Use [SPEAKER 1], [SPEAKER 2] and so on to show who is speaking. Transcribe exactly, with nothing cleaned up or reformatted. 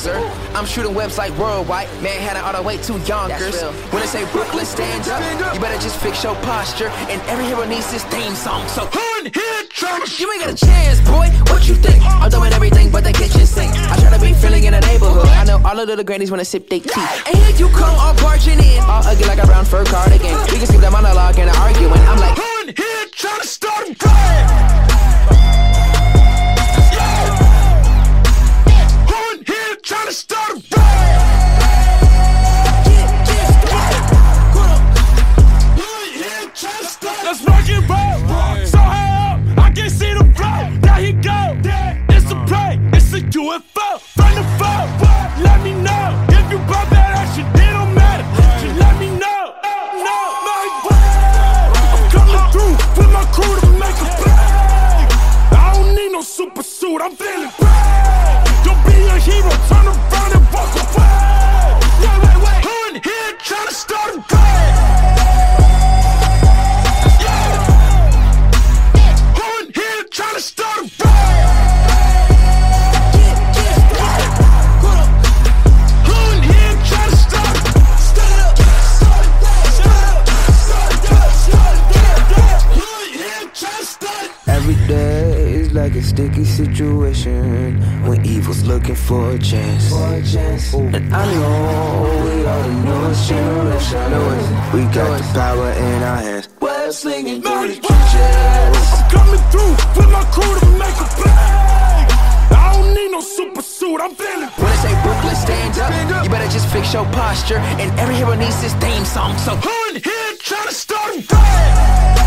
[SPEAKER 1] sir. I'm shooting webs like worldwide. Manhattan all the way to Yonkers. When they say Brooklyn, stand up, you better just fix your posture. And every hero needs his theme song. So who in here trying to? You ain't got a chance, boy. What you think? I'm doing everything but the kitchen sink. I try to be feeling in the neighborhood. I know all of the little grannies wanna sip their tea. And here you come all barging in, all ugly like a brown fur cardigan. We can skip that monologue and the arguing. I'm like, who in here trying to start a riot? Trying to start a riot. Let's rock and roll. So high up, I can see the flow. There he go. It's a play, it's a U F O. From the phone, let me know. If you brought that action, it don't matter. Just let me know. No, I'm coming through with my crew to make a play. I don't need no super suit, I'm feeling brave. Don't be a hero, turn around and walk away. Wait, wait, wait. Who in here trying to start a riot? Yeah. Who in here trying to start a riot? Who in here trying to start a riot? Every day is like a sticky situation when evil's looking for a chance. And I know we are the newest generation. We got the power in our hands. We're slinging through the trenches. I'm coming through with my crew to make a play. I don't need no super suit, I'm feeling. When I say Brooklyn, stand up, you better just fix your posture. And every hero needs his theme song. So who in here trying to start a riot?